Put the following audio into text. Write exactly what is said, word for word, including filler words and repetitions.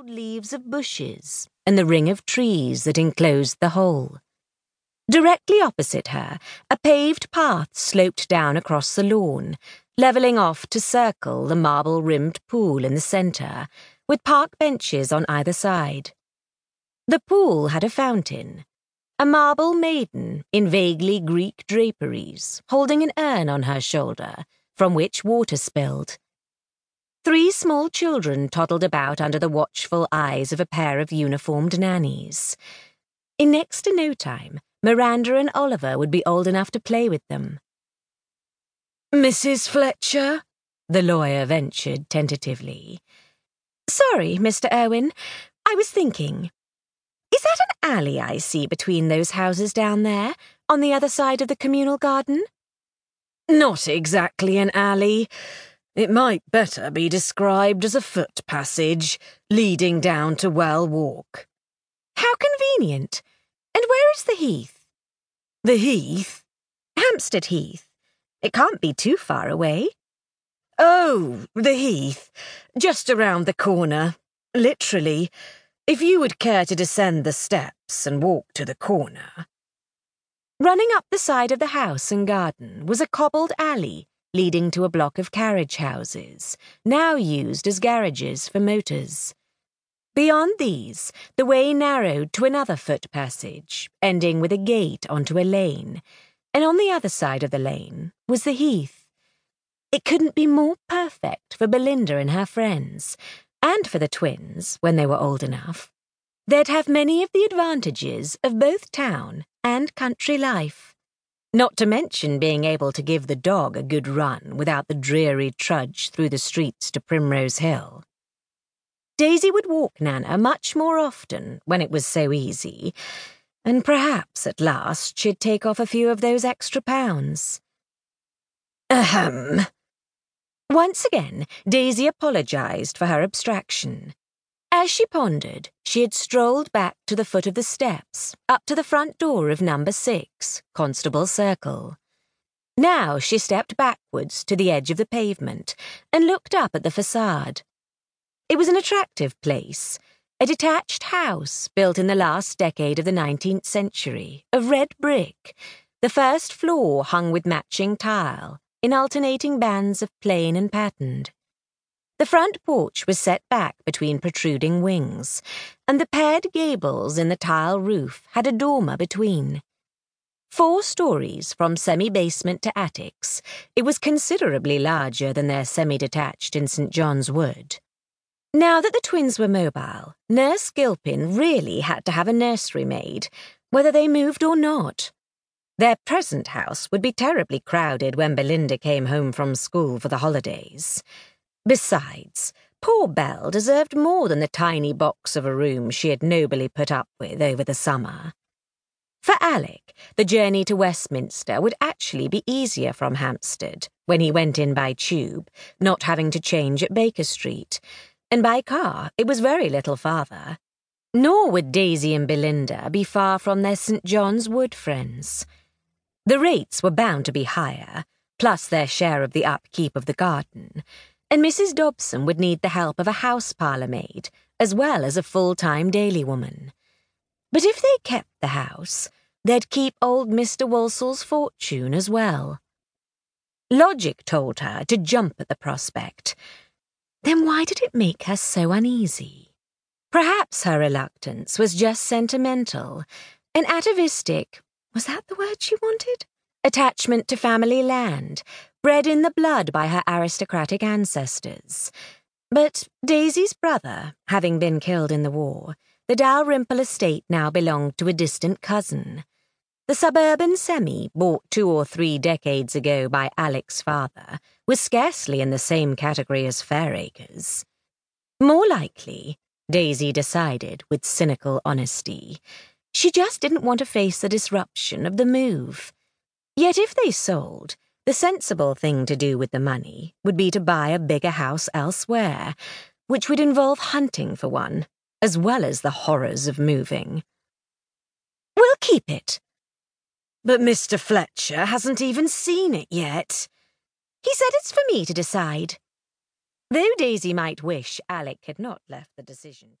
tangled leaves of bushes and the ring of trees that enclosed the hole. Directly opposite her, a paved path sloped down across the lawn, levelling off to circle the marble-rimmed pool in the centre, with park benches on either side. The pool had a fountain, a marble maiden in vaguely Greek draperies, holding an urn on her shoulder, from which water spilled. Three small children toddled about under the watchful eyes of a pair of uniformed nannies. In next to no time, Miranda and Oliver would be old enough to play with them. "Missus Fletcher?" the lawyer ventured tentatively. "Sorry, Mister Irwin, I was thinking. Is that an alley I see between those houses down there, on the other side of the communal garden?" "Not exactly an alley. It might better be described as a foot passage, leading down to Well Walk." "How convenient. And where is the heath?" "The heath?" "Hampstead Heath. It can't be too far away." "Oh, the heath. Just around the corner. Literally. If you would care to descend the steps and walk to the corner." Running up the side of the house and garden was a cobbled alley leading to a block of carriage houses, now used as garages for motors. Beyond these, the way narrowed to another foot passage, ending with a gate onto a lane, and on the other side of the lane was the heath. It couldn't be more perfect for Belinda and her friends, and for the twins when they were old enough. They'd have many of the advantages of both town and country life, not to mention being able to give the dog a good run without the dreary trudge through the streets to Primrose Hill. Daisy would walk Nana much more often when it was so easy, and perhaps at last she'd take off a few of those extra pounds. Ahem. Once again, Daisy apologised for her abstraction. As she pondered, she had strolled back to the foot of the steps, up to the front door of number six, Constable Circle. Now she stepped backwards to the edge of the pavement and looked up at the facade. It was an attractive place, a detached house built in the last decade of the nineteenth century, of red brick, the first floor hung with matching tile, in alternating bands of plain and patterned. The front porch was set back between protruding wings, and the paired gables in the tile roof had a dormer between. Four stories from semi-basement to attics, it was considerably larger than their semi-detached in Saint John's Wood. Now that the twins were mobile, Nurse Gilpin really had to have a nursery maid, whether they moved or not. Their present house would be terribly crowded when Belinda came home from school for the holidays. Besides, poor Belle deserved more than the tiny box of a room she had nobly put up with over the summer. For Alec, the journey to Westminster would actually be easier from Hampstead when he went in by tube, not having to change at Baker Street, and by car it was very little farther. Nor would Daisy and Belinda be far from their Saint John's Wood friends. The rates were bound to be higher, plus their share of the upkeep of the garden, and Missus Dobson would need the help of a house parlour maid, as well as a full-time daily woman. But if they kept the house, they'd keep old Mister Walsall's fortune as well. Logic told her to jump at the prospect. Then why did it make her so uneasy? Perhaps her reluctance was just sentimental, an atavistic, was that the word she wanted? Attachment to family land, bred in the blood by her aristocratic ancestors. But Daisy's brother, having been killed in the war, the Dalrymple estate now belonged to a distant cousin. The suburban semi, bought two or three decades ago by Alec's father, was scarcely in the same category as Fairacres. More likely, Daisy decided with cynical honesty, she just didn't want to face the disruption of the move. Yet if they sold, the sensible thing to do with the money would be to buy a bigger house elsewhere, which would involve hunting for one, as well as the horrors of moving. "We'll keep it." "But Mister Fletcher hasn't even seen it yet." "He said it's for me to decide." Though Daisy might wish Alec had not left the decision